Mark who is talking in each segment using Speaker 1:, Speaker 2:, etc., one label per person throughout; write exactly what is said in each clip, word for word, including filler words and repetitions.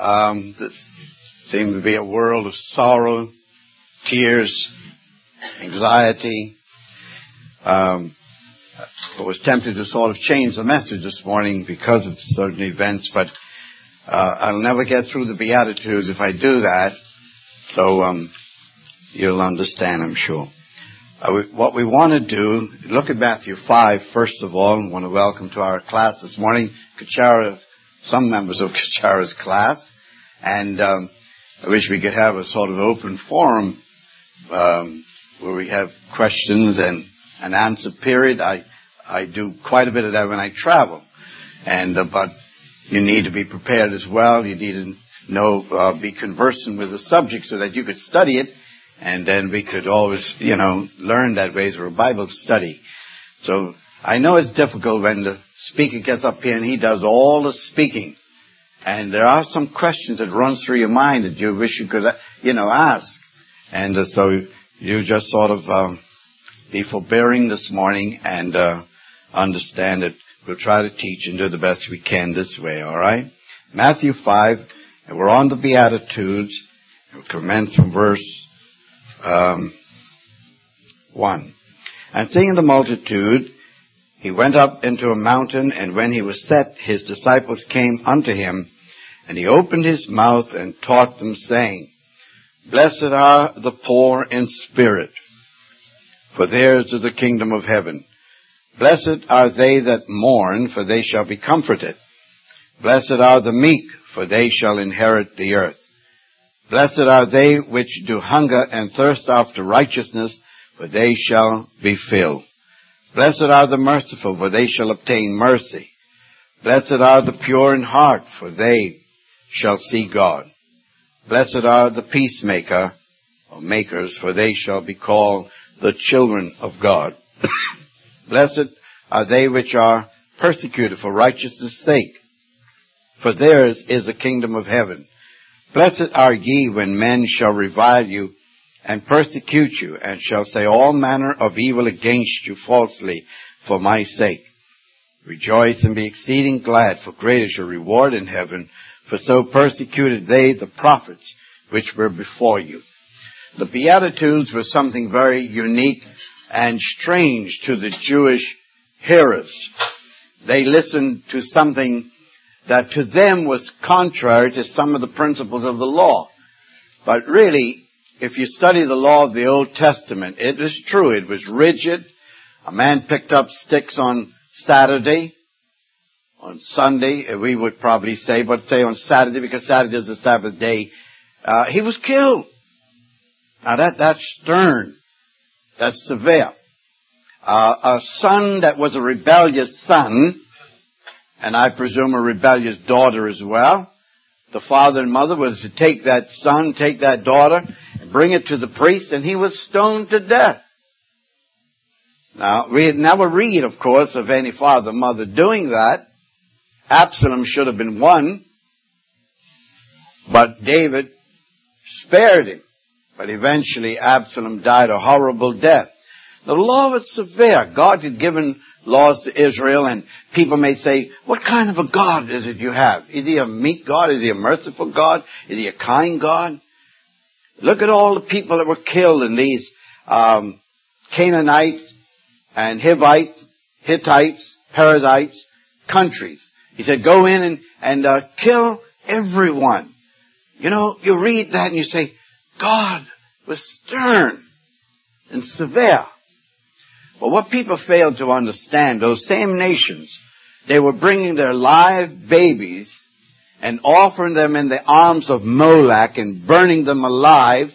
Speaker 1: Um, there seemed to be a world of sorrow, tears, anxiety. Um, I was tempted to sort of change the message this morning because of certain events, but uh, I'll never get through the Beatitudes if I do that. So um, you'll understand, I'm sure. Uh, we, what we want to do, look at Matthew five, first of all. I want to welcome to our class this morning, Kachara, some members of Kachara's class. And um, I wish we could have a sort of open forum um, where we have questions and an answer period. I I do quite a bit of that when I travel. And uh, but you need to be prepared as well. You need to know, uh, be conversant with the subject so that you could study it. And then we could always, you know, learn that way through a Bible study. So I know it's difficult when the speaker gets up here and he does all the speaking. And there are some questions that run through your mind that you wish you could, you know, ask. And uh, so you just sort of um, be forbearing this morning and uh, understand that we'll try to teach and do the best we can this way, all right? Matthew five, and we're on the Beatitudes. We'll commence from verse um, one. And seeing the multitude, he went up into a mountain, and when he was set, his disciples came unto him, and he opened his mouth and taught them, saying, Blessed are the poor in spirit, for theirs is the kingdom of heaven. Blessed are they that mourn, for they shall be comforted. Blessed are the meek, for they shall inherit the earth. Blessed are they which do hunger and thirst after righteousness, for they shall be filled. Blessed are the merciful, for they shall obtain mercy. Blessed are the pure in heart, for they shall see God. Blessed are the peacemaker, or makers, for they shall be called the children of God. Blessed are they which are persecuted for righteousness' sake, for theirs is the kingdom of heaven. Blessed are ye when men shall revile you, and persecute you, and shall say all manner of evil against you falsely for my sake. Rejoice and be exceeding glad, for great is your reward in heaven, for so persecuted they the prophets which were before you. The Beatitudes were something very unique and strange to the Jewish hearers. They listened to something that to them was contrary to some of the principles of the law. But really, if you study the law of the Old Testament, it is true. It was rigid. A man picked up sticks on Saturday. On Sunday, we would probably say, but say on Saturday, because Saturday is the Sabbath day, uh, he was killed. Now that, that's stern. That's severe. Uh, a son that was a rebellious son, and I presume a rebellious daughter as well, the father and mother was to take that son, take that daughter, and bring it to the priest, and he was stoned to death. Now, we never read, of course, of any father or mother doing that. Absalom should have been one, but David spared him. But eventually Absalom died a horrible death. The law was severe. God had given laws to Israel, and people may say, what kind of a God is it you have? Is he a meek God? Is he a merciful God? Is he a kind God? Look at all the people that were killed in these um, Canaanite and Hivite, Hittites, Perizzites countries. He said, go in and, and uh, kill everyone. You know, you read that and you say, God was stern and severe. But what people failed to understand, those same nations, they were bringing their live babies and offering them in the arms of Moloch and burning them alive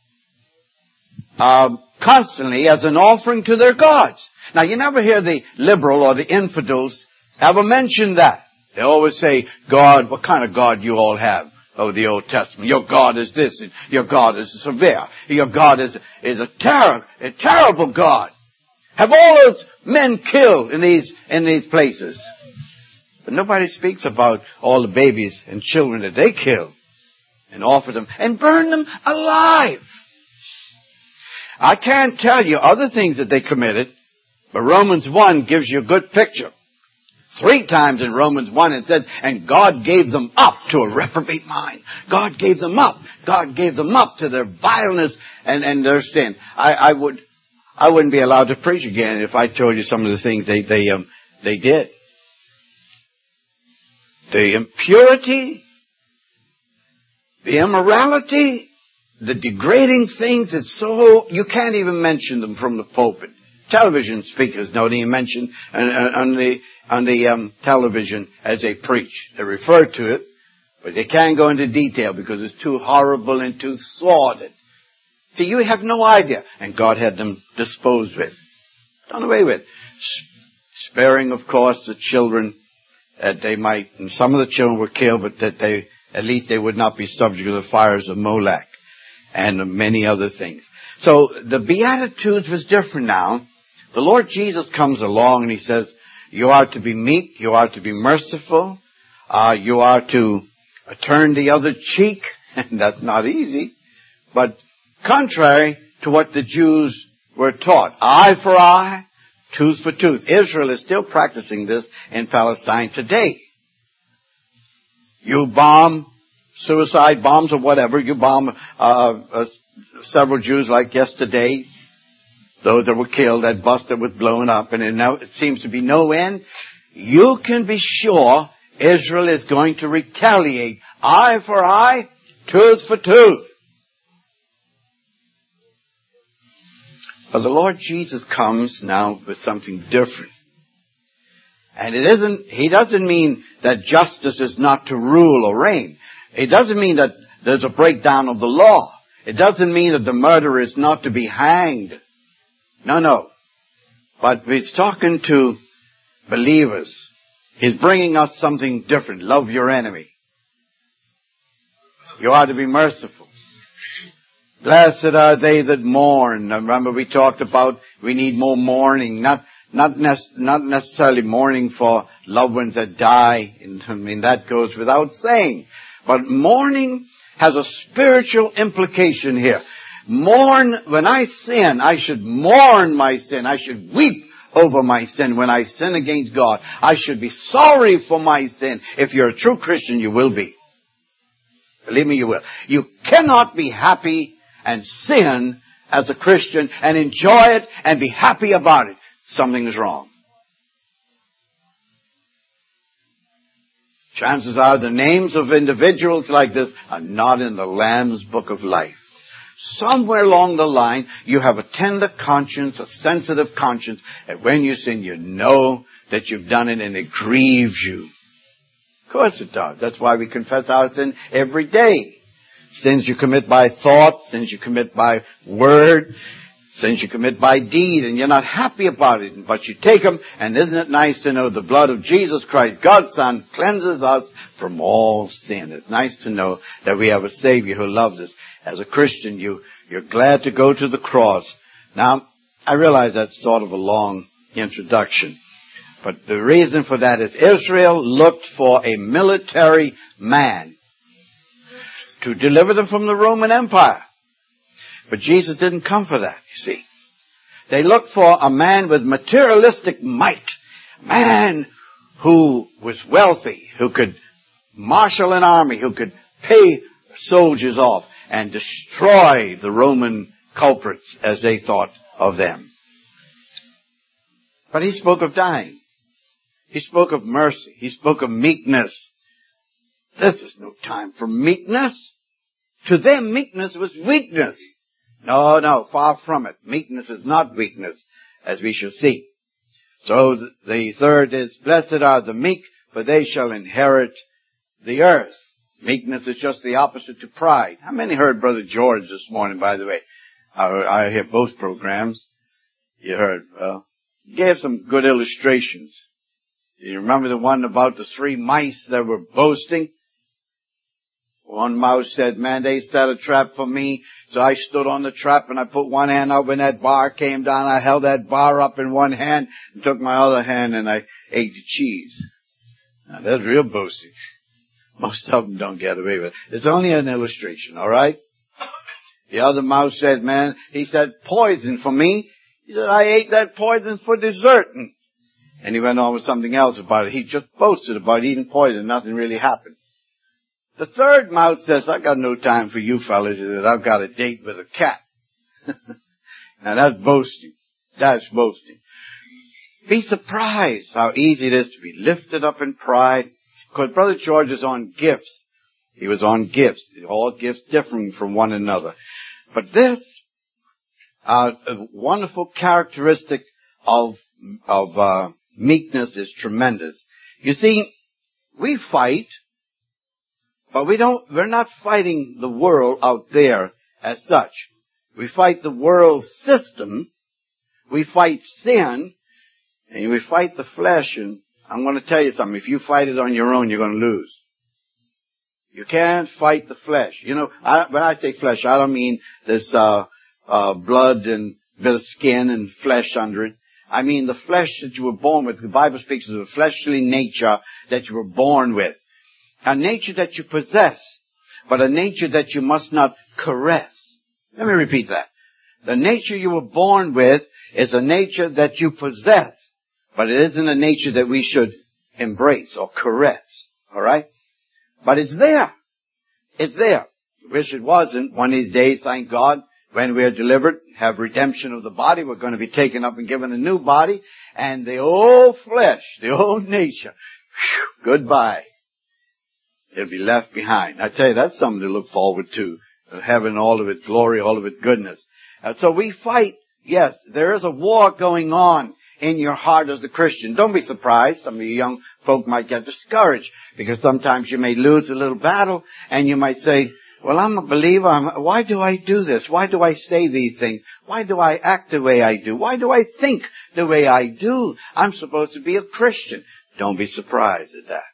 Speaker 1: uh, constantly as an offering to their gods. Now, you never hear the liberal or the infidels ever mention that. They always say, God, what kind of God you all have? Oh, the Old Testament. Your God is this, and your God is severe. Your God is, is a, terror, a terrible God. Have all those men killed in these, in these places. But nobody speaks about all the babies and children that they killed and offer them and burn them alive. I can't tell you other things that they committed, but Romans one gives you a good picture. Three times in Romans one it said, and God gave them up to a reprobate mind. God gave them up. God gave them up to their vileness and, and their sin. I, I would, I wouldn't be allowed to preach again if I told you some of the things they, they, um, they did. The impurity, the immorality, the degrading things, it's so, you can't even mention them from the pulpit. Television speakers don't even mention on, on the, on the um, television as they preach. They refer to it, but they can't go into detail because it's too horrible and too sordid. See, you have no idea. And God had them disposed with, done away with. Sparing, of course, the children that they might, and some of the children were killed, but that they, at least they would not be subject to the fires of Molech and many other things. So the Beatitudes was different now. The Lord Jesus comes along and he says, you are to be meek, you are to be merciful, uh, you are to uh, turn the other cheek, and that's not easy, but contrary to what the Jews were taught. Eye for eye, tooth for tooth. Israel is still practicing this in Palestine today. You bomb, suicide bombs or whatever, you bomb uh, uh, several Jews like yesterday, those that were killed, that bus that was blown up, and it, now, it seems to be no end. You can be sure Israel is going to retaliate. Eye for eye, tooth for tooth. But the Lord Jesus comes now with something different. And it isn't, He doesn't mean that justice is not to rule or reign. It doesn't mean that there's a breakdown of the law. It doesn't mean that the murderer is not to be hanged. No, no. But He's talking to believers. He's bringing us something different. Love your enemy. You are to be merciful. Blessed are they that mourn. Remember we talked about we need more mourning. Not not, nec- not necessarily mourning for loved ones that die. I mean, that goes without saying. But mourning has a spiritual implication here. Mourn, when I sin, I should mourn my sin. I should weep over my sin when I sin against God. I should be sorry for my sin. If you're a true Christian, you will be. Believe me, you will. You cannot be happy and sin as a Christian and enjoy it and be happy about it. Something is wrong. Chances are the names of individuals like this are not in the Lamb's Book of Life. Somewhere along the line, you have a tender conscience, a sensitive conscience, and when you sin, you know that you've done it and it grieves you. Of course it does. That's why we confess our sin every day. Sins you commit by thought, sins you commit by word, sins you commit by deed, and you're not happy about it, but you take them, and isn't it nice to know the blood of Jesus Christ, God's Son, cleanses us from all sin. It's nice to know that we have a Savior who loves us. As a Christian, you, you're glad to go to the cross. Now, I realize that's sort of a long introduction, but the reason for that is Israel looked for a military man to deliver them from the Roman Empire. But Jesus didn't come for that, you see. They looked for a man with materialistic might. A man who was wealthy, who could marshal an army, who could pay soldiers off and destroy the Roman culprits as they thought of them. But he spoke of dying. He spoke of mercy. He spoke of meekness. This is no time for meekness. To them, meekness was weakness. No, no, far from it. Meekness is not weakness, as we shall see. So the third is, blessed are the meek, for they shall inherit the earth. Meekness is just the opposite to pride. How many heard Brother George this morning, by the way? I, I hear both programs. You heard, well, he gave some good illustrations. You remember the one about the three mice that were boasting? One mouse said, man, they set a trap for me, so I stood on the trap and I put one hand up when that bar came down. I held that bar up in one hand and took my other hand and I ate the cheese. Now, that's real boasting. Most of them don't get away with it. It's only an illustration, all right? The other mouse said, man, he said, poison for me. He said, I ate that poison for dessert. And And he went on with something else about it. He just boasted about eating poison. Nothing really happened. The third mouth says, I got no time for you fellas. He says, I've got a date with a cat. Now that's boasting. That's boasting. Be surprised how easy it is to be lifted up in pride. Because Brother George is on gifts. He was on gifts. All gifts differing from one another. But this, uh, a wonderful characteristic of, of, uh, meekness is tremendous. You see, we fight, but we don't, we're not fighting the world out there as such. We fight the world system. We fight sin. And we fight the flesh. And I'm going to tell you something. If you fight it on your own, you're going to lose. You can't fight the flesh. You know, I, when I say flesh, I don't mean this, uh, uh, blood and bit of skin and flesh under it. I mean the flesh that you were born with. The Bible speaks of a fleshly nature that you were born with. A nature that you possess, but a nature that you must not caress. Let me repeat that. The nature you were born with is a nature that you possess, but it isn't a nature that we should embrace or caress. All right? But it's there. It's there. Wish it wasn't. One of these days, thank God, when we are delivered, have redemption of the body, we're going to be taken up and given a new body, and the old flesh, the old nature, whew, goodbye. It'll be left behind. I tell you, that's something to look forward to. Having all of its glory, all of its goodness. And so we fight. Yes, there is a war going on in your heart as a Christian. Don't be surprised. Some of you young folk might get discouraged because sometimes you may lose a little battle and you might say, well, I'm a believer. I'm, why do I do this? Why do I say these things? Why do I act the way I do? Why do I think the way I do? I'm supposed to be a Christian. Don't be surprised at that.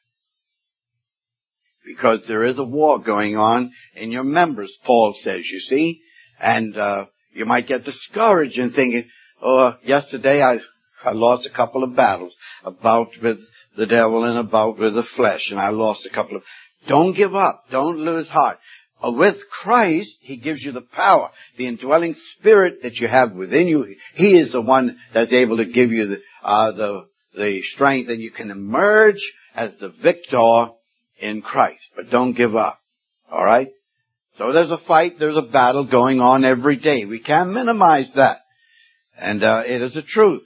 Speaker 1: Because there is a war going on in your members, Paul says, you see. And uh you might get discouraged and thinking, oh, yesterday I, I lost a couple of battles. A bout with the devil and a bout with the flesh. And I lost a couple of... Don't give up. Don't lose heart. Uh, with Christ, He gives you the power, the indwelling spirit that you have within you. He is the one that's able to give you the, uh, the, the strength, and you can emerge as the victor in Christ. But don't give up. All right? So there's a fight, there's a battle going on every day. We can't minimize that. And uh, it is a truth.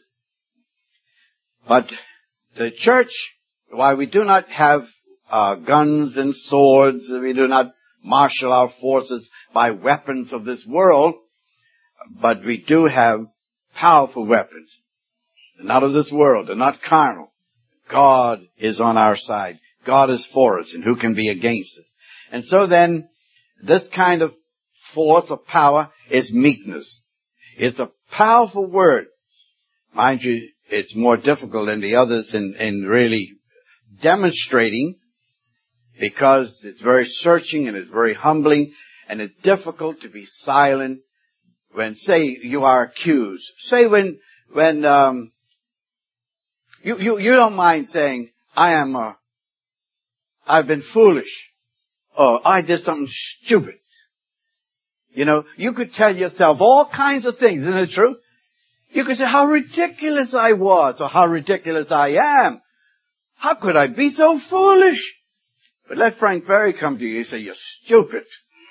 Speaker 1: But the church, while we do not have uh, guns and swords, we do not marshal our forces by weapons of this world, but we do have powerful weapons. They're not of this world. They're not carnal. God is on our side. God is for us, and who can be against us? And so then, this kind of force or power is meekness. It's a powerful word. Mind you, it's more difficult than the others in, in really demonstrating, because it's very searching and it's very humbling, and it's difficult to be silent when, say, you are accused. Say when, when, um, you, you, you don't mind saying, I am a, I've been foolish. Or I did something stupid. You know, you could tell yourself all kinds of things, isn't it true? You could say how ridiculous I was, or how ridiculous I am. How could I be so foolish? But let Frank Berry come to you and say, you're stupid.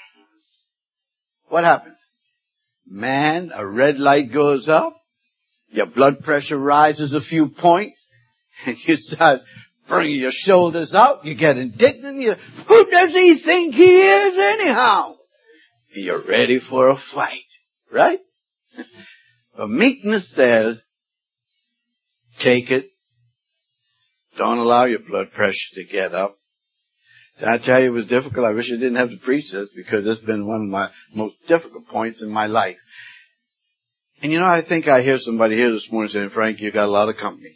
Speaker 1: What happens? Man, a red light goes up, your blood pressure rises a few points, and you start bringing your shoulders out, you get indignant, you, who does he think he is anyhow? And you're ready for a fight, right? But meekness says, take it. Don't allow your blood pressure to get up. Did I tell you it was difficult? I wish I didn't have to preach this, because it's been one of my most difficult points in my life. And you know, I think I hear somebody here this morning saying, Frank, you got a lot of company.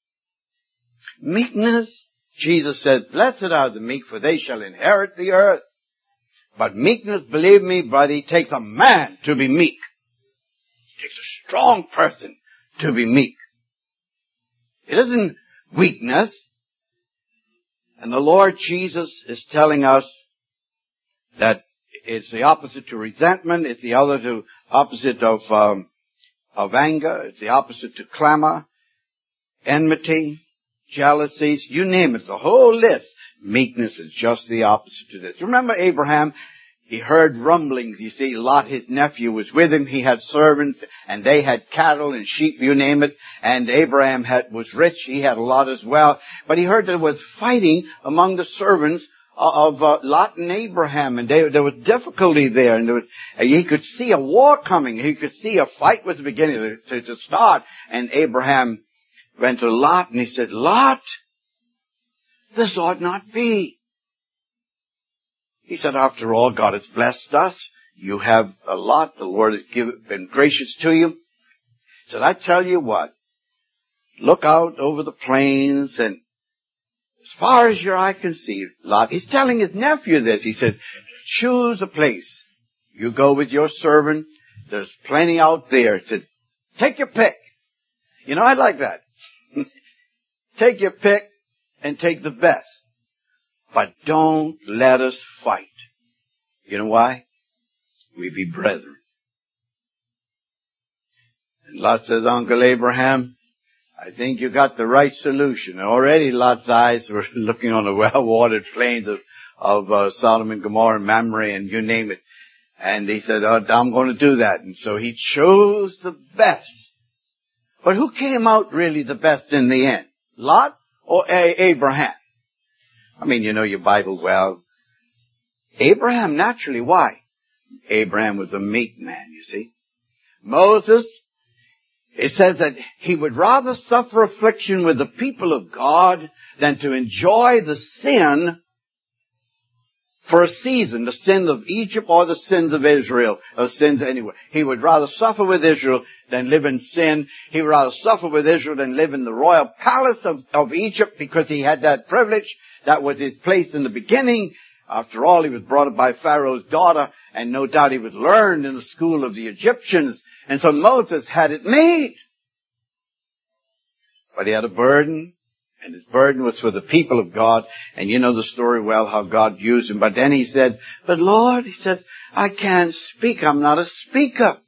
Speaker 1: Meekness, Jesus said, blessed are the meek, for they shall inherit the earth. But meekness, believe me, buddy, takes a man to be meek. It takes a strong person to be meek. It isn't weakness. And the Lord Jesus is telling us that it's the opposite to resentment. It's the other to opposite of um, of anger. It's the opposite to clamor. enmity, jealousies, you name it, the whole list. Meekness is just the opposite to this. Remember Abraham? He heard rumblings. You see, Lot, his nephew, was with him. He had servants, and they had cattle and sheep, you name it. And Abraham had, was rich. He had a lot as well. But he heard there was fighting among the servants of uh, Lot and Abraham, and they, there was difficulty there. And there was, uh, he could see a war coming. He could see a fight was beginning to, to, to start. And Abraham went to Lot, and he said, Lot, this ought not be. He said, after all, God has blessed us. You have a lot. The Lord has given, been gracious to you. He said, I tell you what, look out over the plains, and as far as your eye can see, Lot, he's telling his nephew this. He said, choose a place. You go with your servant. There's plenty out there. He said, take your pick. You know, I like that. Take your pick and take the best. But don't let us fight. You know why? We be brethren. And Lot says, Uncle Abraham, I think you got the right solution. And already Lot's eyes were looking on the well-watered plains of, of uh, Sodom and Gomorrah and Mamre and you name it. And he said, oh, I'm going to do that. And so he chose the best. But who came out really the best in the end? Lot or A- Abraham? I mean, you know your Bible well. Abraham, naturally, why? Abraham was a meek man, you see. Moses, it says that he would rather suffer affliction with the people of God than to enjoy the sin for a season, the sin of Egypt or the sins of Israel, or sins anywhere. He would rather suffer with Israel than live in sin. He would rather suffer with Israel than live in the royal palace of, of Egypt because he had that privilege. That was his place in the beginning. After all, he was brought up by Pharaoh's daughter, and no doubt he was learned in the school of the Egyptians. And so Moses had it made. But he had a burden, and his burden was for the people of God. And you know the story well, how God used him. But then he said, but Lord, he said, I can't speak. I'm not a speaker.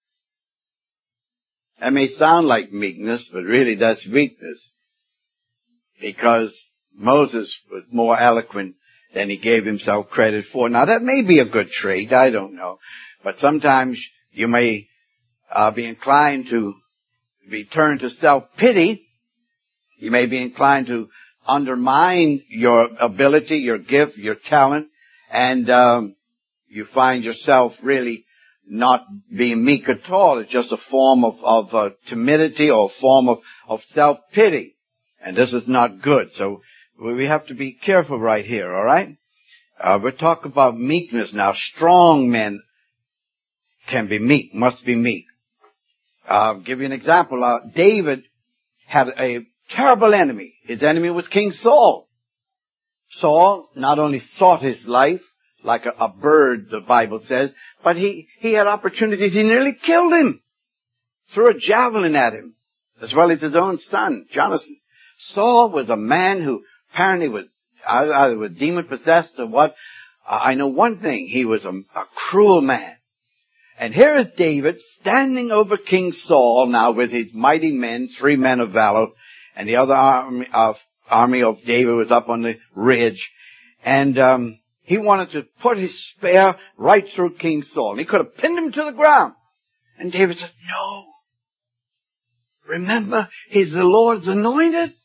Speaker 1: That may sound like meekness, but really that's weakness. Because Moses was more eloquent than he gave himself credit for. Now that may be a good trait, I don't know. But sometimes you may uh, be inclined to be turned to self-pity. You may be inclined to undermine your ability, your gift, your talent, and um, you find yourself really not being meek at all. It's just a form of, of uh, timidity or a form of, of self-pity. And this is not good. So we have to be careful right here, all right? Uh, we're talking about meekness now. Strong men can be meek, must be meek. Uh, I'll give you an example. Uh, David had a terrible enemy. His enemy was King Saul. Saul not only sought his life like a, a bird, the Bible says, but he, he had opportunities. He nearly killed him. Threw a javelin at him, as well as his own son, Jonathan. Saul was a man who apparently was either was demon possessed or what. Uh, I know one thing. He was a, a cruel man. And here is David standing over King Saul now with his mighty men, three men of valor, and the other army of, army of David was up on the ridge. And um, he wanted to put his spear right through King Saul. He could have pinned him to the ground. And David said, no. Remember, he's the Lord's anointed.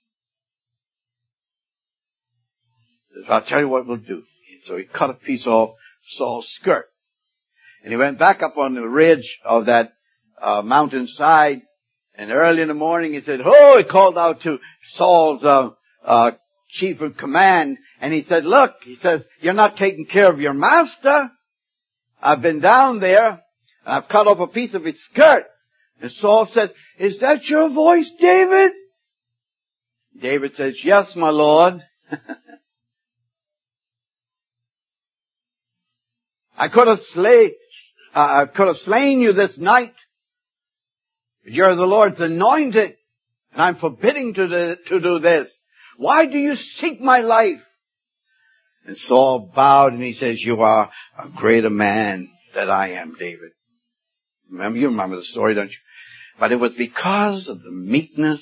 Speaker 1: I'll tell you what we'll do. So he cut a piece off Saul's skirt. And he went back up on the ridge of that uh, mountainside. And early in the morning he said, oh, he called out to Saul's uh, uh, chief of command. And he said, look, he says, you're not taking care of your master. I've been down there and I've cut off a piece of his skirt. And Saul said, is that your voice, David? David says, yes, my Lord. I could have slay, uh, could have slain you this night. But you're the Lord's anointed, and I'm forbidding to, the, to do this. Why do you seek my life? And Saul bowed and he says, you are a greater man than I am, David. Remember, you remember the story, don't you? But it was because of the meekness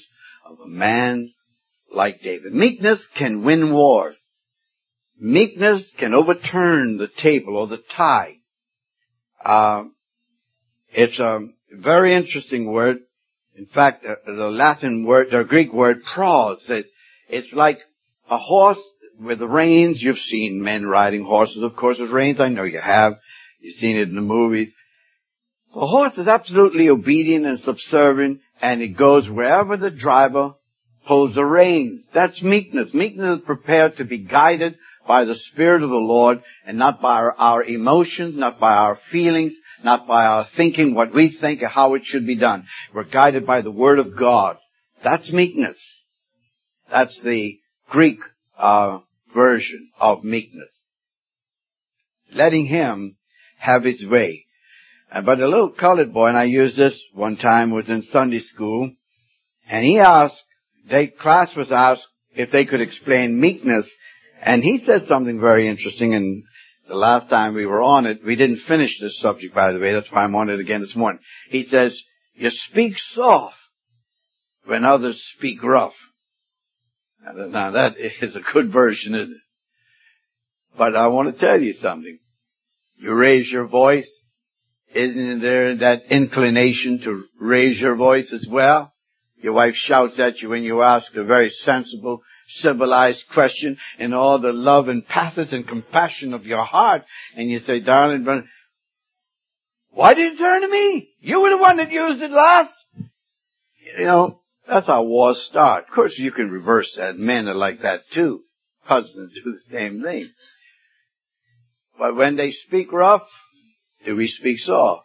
Speaker 1: of a man like David. Meekness can win wars. Meekness can overturn the table or the tide. Uh, it's a very interesting word. In fact, uh, the Latin word, the Greek word pros, it, it's like a horse with the reins. You've seen men riding horses, of course, with reins. I know you have. You've seen it in the movies. The horse is absolutely obedient and subservient, and it goes wherever the driver pulls the reins. That's meekness. Meekness is prepared to be guided by the Spirit of the Lord, and not by our, our emotions, not by our feelings, not by our thinking what we think or how it should be done. We're guided by the Word of God. That's meekness. That's the Greek uh, version of meekness. Letting Him have His way. Uh, but a little colored boy, and I used this one time, was in Sunday school, and he asked, the class was asked if they could explain meekness, and he said something very interesting, and the last time we were on it, we didn't finish this subject, by the way, that's why I'm on it again this morning. He says, you speak soft when others speak rough. Now that is a good version, isn't it? But I want to tell you something. You raise your voice. Isn't there that inclination to raise your voice as well? Your wife shouts at you when you ask a very sensible, civilized question in all the love and pathos and compassion of your heart. And you say, darling, brother, why did you turn to me? You were the one that used it last. You know, that's how wars start. Of course, you can reverse that. Men are like that too. Husbands do the same thing. But when they speak rough, do we speak soft?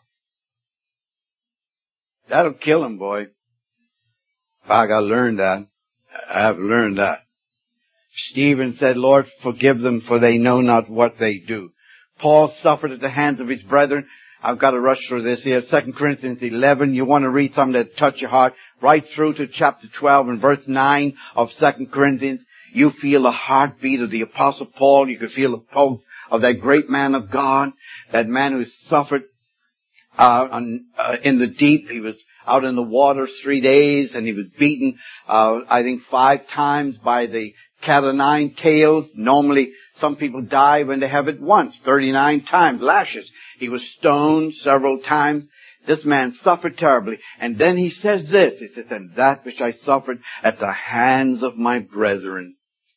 Speaker 1: That'll kill them, boy. I gotta learn that. I have learned that. Stephen said, Lord, forgive them, for they know not what they do. Paul suffered at the hands of his brethren. I've got to rush through this here. Second Corinthians eleven. You want to read something that touch your heart? Right through to chapter twelve and verse nine of Second Corinthians. You feel the heartbeat of the Apostle Paul. You can feel the pulse of that great man of God. That man who suffered uh, on, uh, in the deep. He was out in the water three days, and he was beaten, uh, I think five times by the cat o' nine tails. Normally, some people die when they have it once, thirty-nine times, lashes. He was stoned several times. This man suffered terribly. And then he says this, he says, and that which I suffered at the hands of my brethren.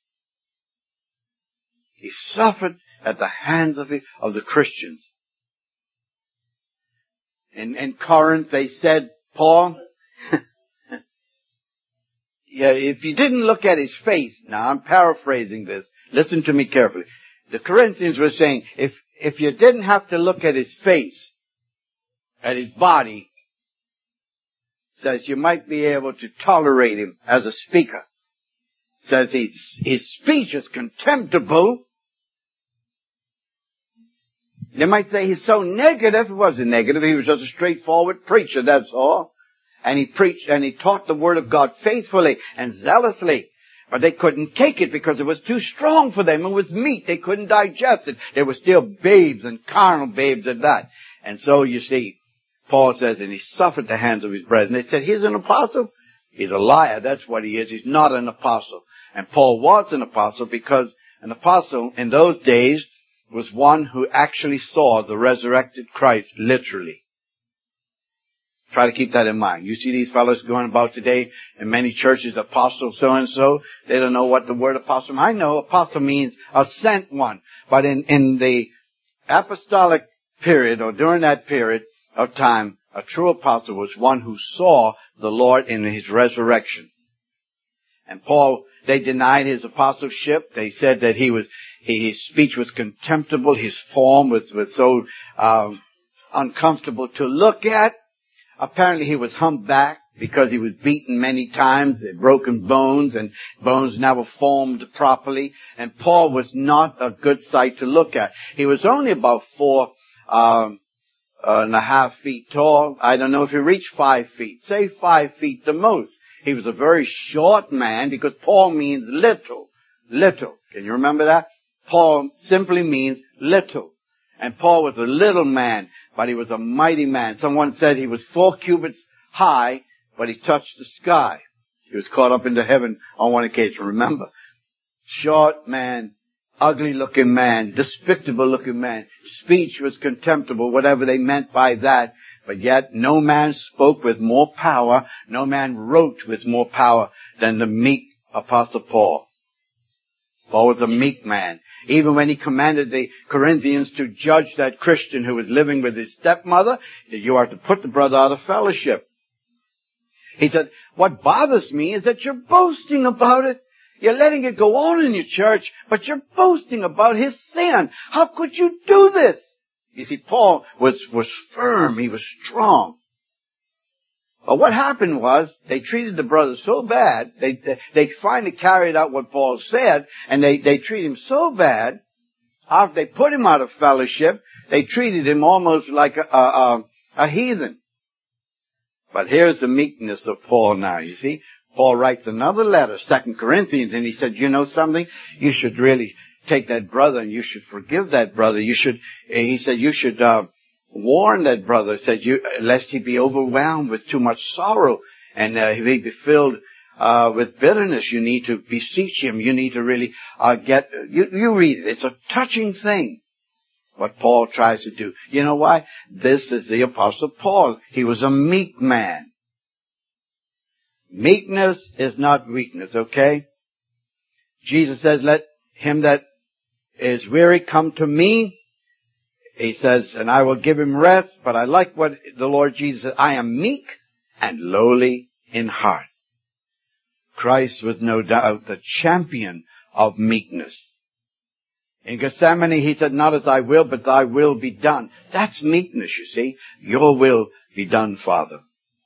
Speaker 1: He suffered at the hands of the, of the Christians. In, in Corinth, they said, Paul, yeah, if you didn't look at his face, now I'm paraphrasing this, listen to me carefully. The Corinthians were saying, if, if you didn't have to look at his face, at his body, says you might be able to tolerate him as a speaker. Says his, his speech is contemptible. They might say he's so negative. It wasn't negative. He was just a straightforward preacher, that's all. And he preached and he taught the Word of God faithfully and zealously. But they couldn't take it because it was too strong for them. It was meat. They couldn't digest it. They were still babes and carnal babes at that. And so, you see, Paul says, and he suffered the hands of his brethren. They said, he's an apostle. He's a liar. That's what he is. He's not an apostle. And Paul was an apostle because an apostle in those days was one who actually saw the resurrected Christ literally. Try to keep that in mind. You see these fellows going about today in many churches, apostle so-and-so. They don't know what the word apostle means. I know apostle means a sent one. But in, in the apostolic period, or during that period of time, a true apostle was one who saw the Lord in his resurrection. And Paul, they denied his apostleship. They said that he was, his speech was contemptible. His form was, was so um, uncomfortable to look at. Apparently he was humpbacked because he was beaten many times, broken bones, and bones never formed properly. And Paul was not a good sight to look at. He was only about four um, uh, and a half feet tall. I don't know if he reached five feet. Say five feet the most. He was a very short man because Paul means little. Little. Can you remember that? Paul simply means little. And Paul was a little man, but he was a mighty man. Someone said he was four cubits high, but he touched the sky. He was caught up into heaven on one occasion, remember? Short man, ugly-looking man, despicable-looking man. Speech was contemptible, whatever they meant by that. But yet no man spoke with more power, no man wrote with more power than the meek Apostle Paul. Paul was a meek man. Even when he commanded the Corinthians to judge that Christian who was living with his stepmother, that you are to put the brother out of fellowship. He said, what bothers me is that you're boasting about it. You're letting it go on in your church, but you're boasting about his sin. How could you do this? You see, Paul was, was firm. He was strong. But what happened was, they treated the brother so bad, they, they, they finally carried out what Paul said, and they, they treated him so bad, after they put him out of fellowship, they treated him almost like a, a, a, a heathen. But here's the meekness of Paul now, you see. Paul writes another letter, Second Corinthians, and he said, you know something? You should really take that brother and you should forgive that brother. You should, he said, you should, uh, warn that brother, said, you, lest he be overwhelmed with too much sorrow and uh, he be filled uh, with bitterness. You need to beseech him. You need to really uh, get, you, you read it. It's a touching thing, what Paul tries to do. You know why? This is the Apostle Paul. He was a meek man. Meekness is not weakness, okay? Jesus says, let him that is weary come to me. He says, and I will give him rest. But I like what the Lord Jesus said. I am meek and lowly in heart. Christ was no doubt the champion of meekness. In Gethsemane, he said, not as I will, but thy will be done. That's meekness, you see. Your will be done, Father.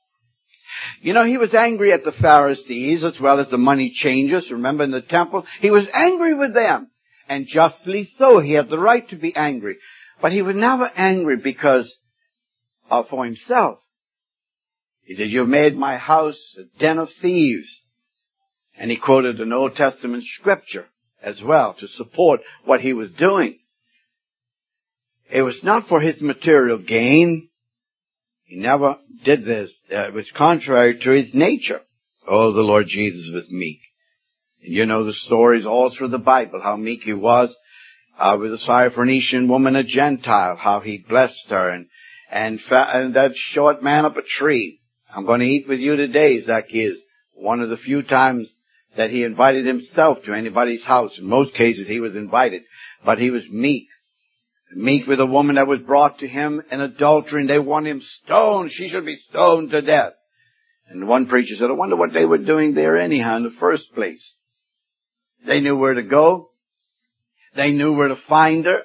Speaker 1: You know, he was angry at the Pharisees as well as the money changers. Remember in the temple? He was angry with them. And justly so. He had the right to be angry. But he was never angry because of for himself. He said, you've made my house a den of thieves. And he quoted an Old Testament scripture as well to support what he was doing. It was not for his material gain. He never did this. Uh, it was contrary to his nature. Oh, the Lord Jesus was meek. And you know the stories all through the Bible, how meek he was. Uh, with the Syrophoenician woman, a Gentile, how he blessed her, and and, fa- and that short man up a tree. I'm going to eat with you today, Zacchaeus. One of the few times that he invited himself to anybody's house. In most cases, he was invited, but he was meek. Meek with a woman that was brought to him in adultery, and they want him stoned. She should be stoned to death. And one preacher said, I wonder what they were doing there anyhow in the first place. They knew where to go. They knew where to find her.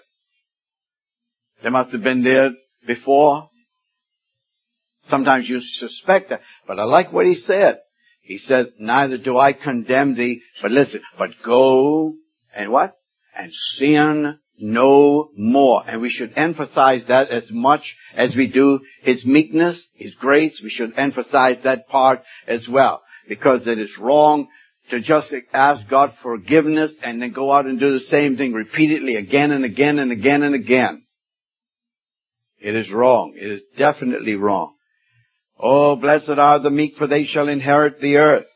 Speaker 1: They must have been there before. Sometimes you suspect that. But I like what he said. He said, neither do I condemn thee, but listen, but go and what? And sin no more. And we should emphasize that as much as we do his meekness, his grace. We should emphasize that part as well. Because it is wrong to just ask God forgiveness and then go out and do the same thing repeatedly again and again and again and again. It is wrong. It is definitely wrong. Oh, blessed are the meek, for they shall inherit the earth.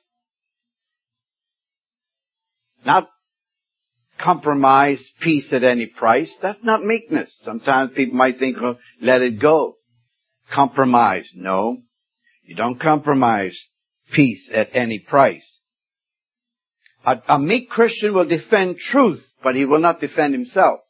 Speaker 1: Not compromise peace at any price. That's not meekness. Sometimes people might think, oh, let it go. Compromise. No. You don't compromise peace at any price. A, a meek Christian will defend truth, but he will not defend himself.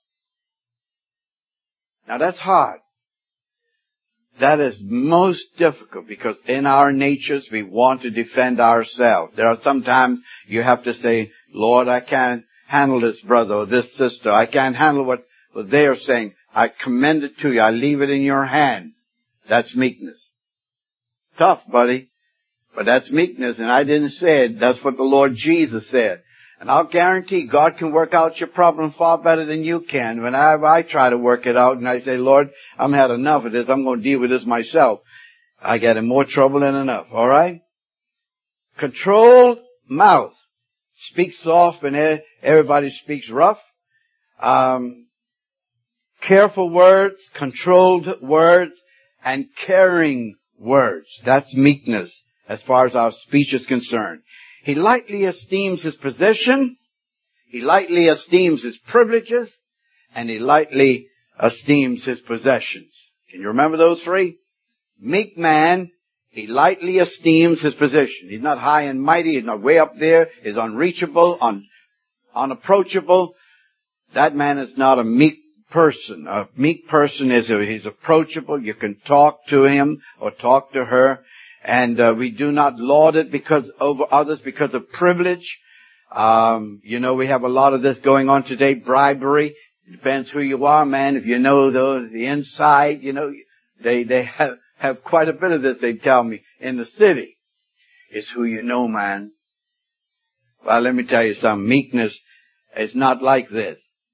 Speaker 1: Now that's hard. That is most difficult because in our natures we want to defend ourselves. There are sometimes you have to say, Lord, I can't handle this brother or this sister. I can't handle what, what they are saying. I commend it to you. I leave it in your hand. That's meekness. Tough, buddy. But that's meekness, and I didn't say it. That's what the Lord Jesus said. And I'll guarantee God can work out your problem far better than you can. When I, I try to work it out and I say, Lord, I'm had enough of this. I'm going to deal with this myself. I get in more trouble than enough. All right? Controlled mouth. Speak soft when everybody speaks rough. Um, careful words, controlled words, and caring words. That's meekness as far as our speech is concerned. He lightly esteems his position, he lightly esteems his privileges, and he lightly esteems his possessions. Can you remember those three? Meek man, he lightly esteems his position. He's not high and mighty, he's not way up there, he's unreachable, un, unapproachable. That man is not a meek person. A meek person is a, he's approachable. You can talk to him or talk to her. And uh, we do not laud it because over others because of privilege. Um, you know, we have a lot of this going on today, bribery. It depends who you are, man. If you know those, the inside, you know, they, they have, have quite a bit of this, they tell me, in the city. It's who you know, man. Well, let me tell you something. Meekness is not like this.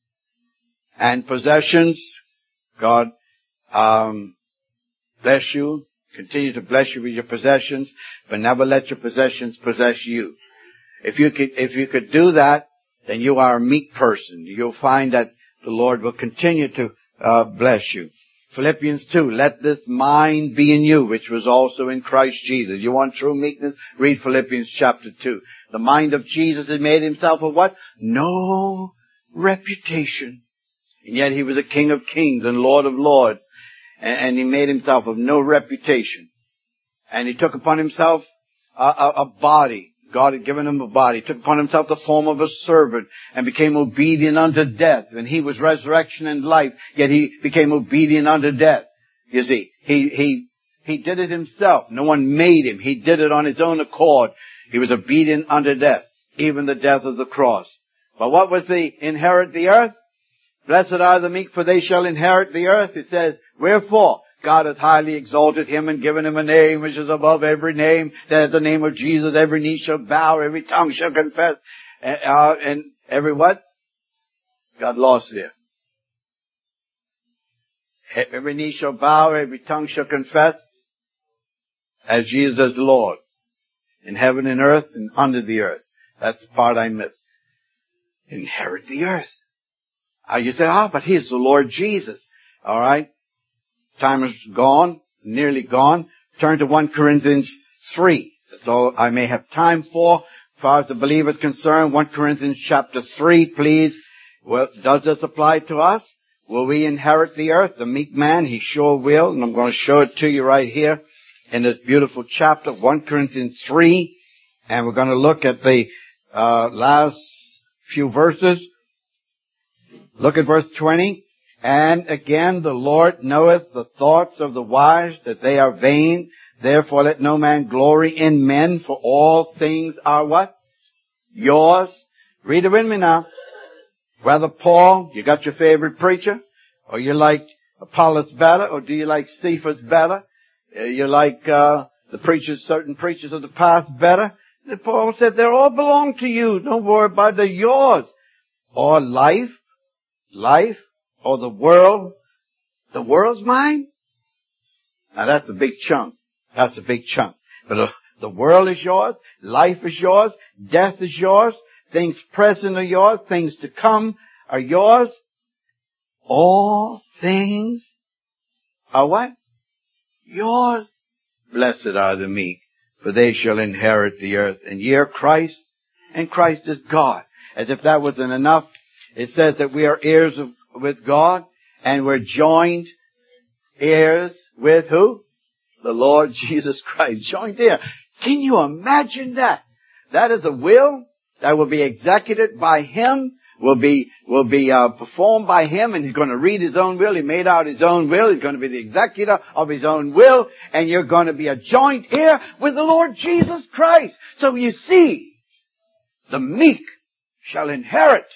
Speaker 1: And possessions, God, um, bless you. Continue to bless you with your possessions, but never let your possessions possess you. If you could, if you could do that, then you are a meek person. You'll find that the Lord will continue to uh, bless you. Philippians two, let this mind be in you, which was also in Christ Jesus. You want true meekness? Read Philippians chapter two. The mind of Jesus had made himself of what? No reputation. And yet he was a King of kings and Lord of lords. And, and he made himself of no reputation. And he took upon himself a, a, a body. God had given him a body. He took upon himself the form of a servant and became obedient unto death. And he was resurrection and life, yet he became obedient unto death. You see, he, he, he did it himself. No one made him. He did it on his own accord. He was obedient unto death, even the death of the cross. But what was the inherit the earth? Blessed are the meek, for they shall inherit the earth. It says, wherefore? God hath highly exalted him and given him a name which is above every name, that at the name of Jesus every knee shall bow, every tongue shall confess. And, uh, and every what? Got lost there. Every knee shall bow, every tongue shall confess, as Jesus is Lord, in heaven and earth and under the earth. That's the part I missed. Inherit the earth. Uh, you say, ah, but he's the Lord Jesus. All right. Time is gone, nearly gone. Turn to First Corinthians three. That's all I may have time for. As far as the believer is concerned, First Corinthians chapter three, please. Well, does this apply to us? Will we inherit the earth? The meek man, he sure will. And I'm going to show it to you right here in this beautiful chapter, First Corinthians three. And we're going to look at the uh last few verses. Look at verse twenty. And again, the Lord knoweth the thoughts of the wise, that they are vain. Therefore let no man glory in men, for all things are what? Yours. Read it with me now. Brother Paul, you got your favorite preacher? Or you like Apollos better? Or do you like Cephas better? You like uh the preachers, certain preachers of the past better? And Paul said, they all belong to you. Don't worry about it. They're yours. Or life, life, or the world. The world's mine? Now that's a big chunk. That's a big chunk. But uh, the world is yours. Life is yours. Death is yours. Things present are yours. Things to come are yours. All things are what? Yours. Blessed are the meek, for they shall inherit the earth. And ye are Christ, and Christ is God. As if that wasn't enough, it says that we are heirs of, with God, and we're joined heirs with who? The Lord Jesus Christ. Joined heir. Can you imagine that? That is a will that will be executed by Him, will be, will be, uh, performed by Him, and He's going to read His own will. He made out His own will. He's going to be the executor of His own will, and you're going to be a joint heir with the Lord Jesus Christ. So you see, the meek shall inherit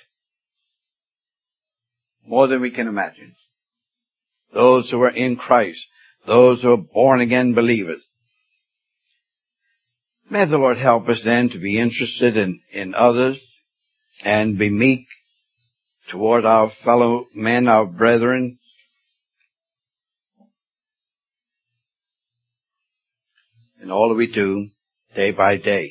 Speaker 1: more than we can imagine. Those who are in Christ, those who are born again believers. May the Lord help us then to be interested in, in others and be meek toward our fellow men, our brethren. In all that we do, day by day.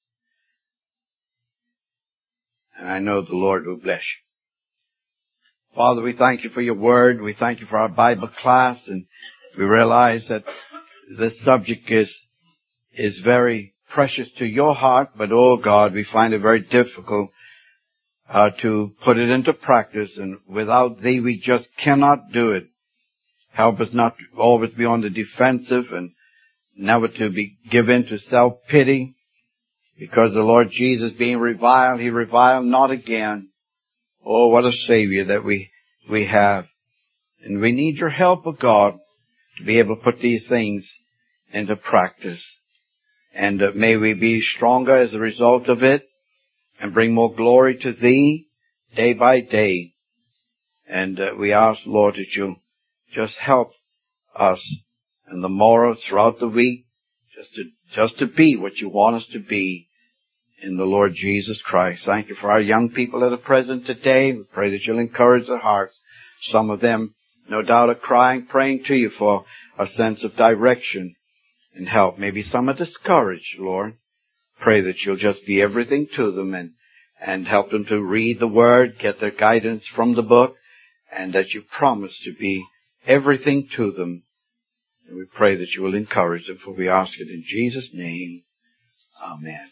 Speaker 1: And I know the Lord will bless you. Father, we thank you for your word. We thank you for our Bible class, and we realize that this subject is, is very precious to your heart, but oh God, we find it very difficult uh, to put it into practice, and without Thee we just cannot do it. Help us not to always be on the defensive and never to be given to self-pity, because the Lord Jesus, being reviled, He reviled not again. Oh, what a Savior that we, we have. And we need your help, O God, to be able to put these things into practice. And uh, may we be stronger as a result of it and bring more glory to Thee day by day. And uh, we ask, Lord, that you just help us and the morrow throughout the week just to, just to be what you want us to be in the Lord Jesus Christ. Thank you for our young people that are present today. We pray that you'll encourage their hearts. Some of them, no doubt, are crying, praying to you for a sense of direction and help. Maybe some are discouraged, Lord. Pray that you'll just be everything to them and, and help them to read the Word, get their guidance from the book, and that you promise to be everything to them. And we pray that you will encourage them, for we ask it in Jesus' name. Amen.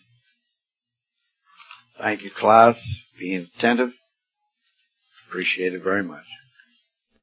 Speaker 1: Thank you, class, being attentive. Appreciate it very much.